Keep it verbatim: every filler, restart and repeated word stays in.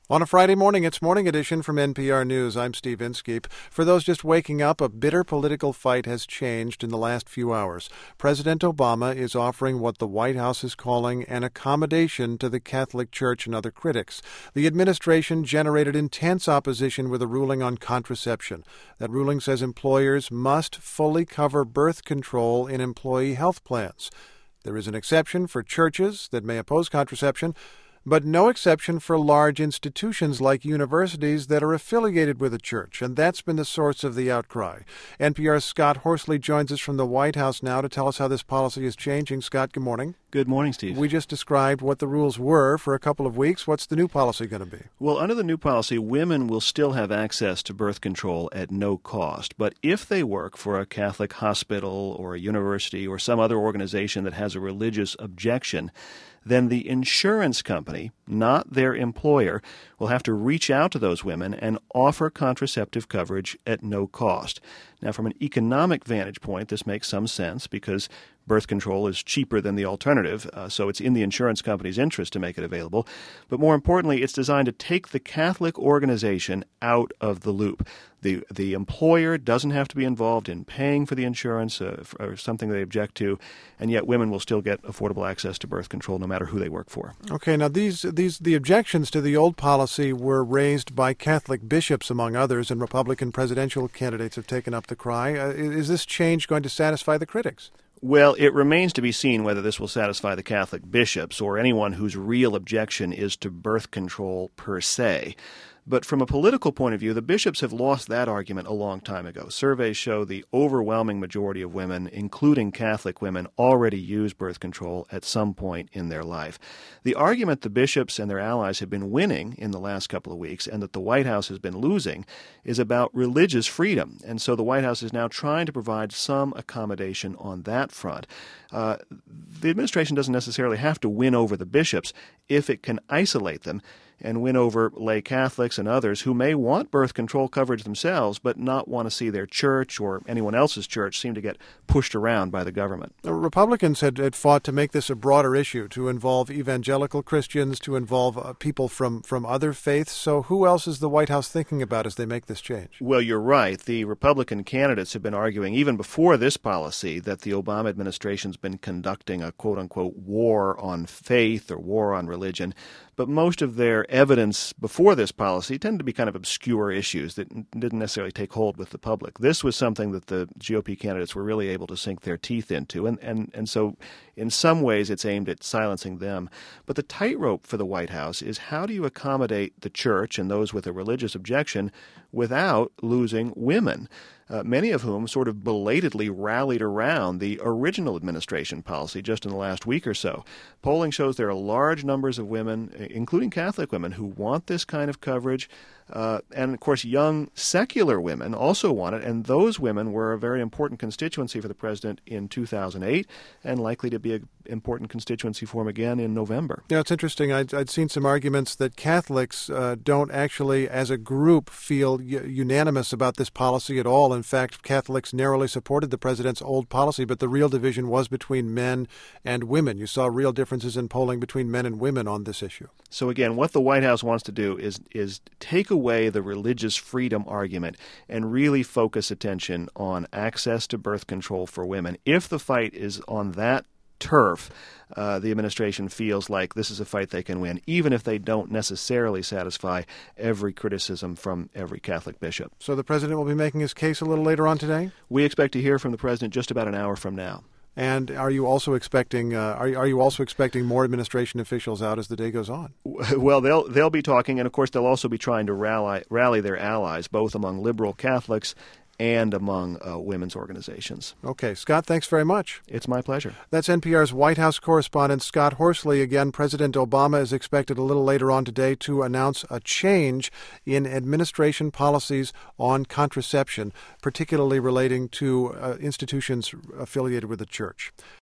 On a Friday morning, it's Morning Edition from N P R News. I'm Steve Inskeep. For those just waking up, a bitter political fight has changed in the last few hours. President Obama is offering what the White House is calling an accommodation to the Catholic Church and other critics. The administration generated intense opposition with a ruling on contraception. That ruling says employers must fully cover birth control in employee health plans. There is an exception for churches that may oppose contraception, but no exception for large institutions like universities that are affiliated with a church, and that's been the source of the outcry. N P R's Scott Horsley joins us from the White House now to tell us how this policy is changing. Scott, good morning. Good morning, Steve. We just described what the rules were for a couple of weeks. What's the new policy going to be? Well, under the new policy, women will still have access to birth control at no cost, but if they work for a Catholic hospital or a university or some other organization that has a religious objection, then the insurance company, not their employer, will have to reach out to those women and offer contraceptive coverage at no cost. Now, from an economic vantage point, this makes some sense because birth control is cheaper than the alternative, uh, so it's in the insurance company's interest to make it available. But more importantly, it's designed to take the Catholic organization out of the loop. The the employer doesn't have to be involved in paying for the insurance uh, or something they object to, and yet women will still get affordable access to birth control no matter who they work for. Okay, now these these the objections to the old policy were raised by Catholic bishops, among others, and Republican presidential candidates have taken up the cry. Uh, is this change going to satisfy the critics? Well, it remains to be seen whether this will satisfy the Catholic bishops or anyone whose real objection is to birth control per se. But from a political point of view, the bishops have lost that argument a long time ago. Surveys show the overwhelming majority of women, including Catholic women, already use birth control at some point in their life. The argument the bishops and their allies have been winning in the last couple of weeks and that the White House has been losing is about religious freedom. And so the White House is now trying to provide some accommodation on that front. Uh, the administration doesn't necessarily have to win over the bishops if it can isolate them and win over lay Catholics and others who may want birth control coverage themselves but not want to see their church or anyone else's church seem to get pushed around by the government. The Republicans had, had fought to make this a broader issue, to involve evangelical Christians, to involve uh, people from, from other faiths. So who else is the White House thinking about as they make this change? Well, you're right. The Republican candidates have been arguing, even before this policy, that the Obama administration's been conducting a quote-unquote war on faith or war on religion. But most of their evidence before this policy tended to be kind of obscure issues that didn't necessarily take hold with the public. This was something that the G O P candidates were really able to sink their teeth into, and, and, and so in some ways it's aimed at silencing them. But the tightrope for the White House is how do you accommodate the church and those with a religious objection without losing women? Uh, many of whom sort of belatedly rallied around the original administration policy just in the last week or so. Polling shows there are large numbers of women, including Catholic women, who want this kind of coverage. Uh, and, of course, young secular women also want it, and those women were a very important constituency for the president in two thousand eight and likely to be an important constituency for him again in November. Yeah, it's interesting. I'd, I'd seen some arguments that Catholics uh, don't actually, as a group, feel y- unanimous about this policy at all. In fact, Catholics narrowly supported the president's old policy, but the real division was between men and women. You saw real differences in polling between men and women on this issue. So, again, what the White House wants to do is is take away the religious freedom argument and really focus attention on access to birth control for women. If the fight is on that turf, uh, the administration feels like this is a fight they can win, even if they don't necessarily satisfy every criticism from every Catholic bishop. So the president will be making his case a little later on today? We expect to hear from the president just about an hour from now. And are you also expecting uh, are you, are you also expecting more administration officials out as the day goes on? Well, they'll they'll be talking, and of course they'll also be trying to rally rally their allies, both among liberal Catholics and among uh, women's organizations. Okay, Scott, thanks very much. It's my pleasure. That's N P R's White House correspondent Scott Horsley. Again, President Obama is expected a little later on today to announce a change in administration policies on contraception, particularly relating to uh, institutions affiliated with the church.